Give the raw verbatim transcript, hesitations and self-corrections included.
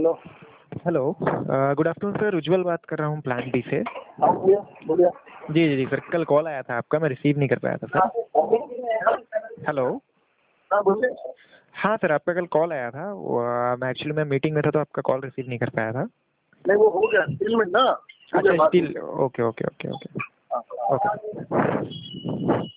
Hello hello, good afternoon sir. Ujjwal बात कर रहा हूँ प्लान बी से। हाँ बोलिए बोलिए। जी जी जी सर, कल कॉल आया था आपका, मैं रिसीव नहीं कर पाया था सर। हेलो। हाँ बोलिए। हाँ सर, आपका कल कॉल आया था। वो, अ, मैं एक्चुअली मैं मीटिंग में था तो आपका कॉल रिसीव नहीं कर पाया था। नहीं वो हो गया स्टील में ना। अच्छा, steel. Okay okay okay okay okay.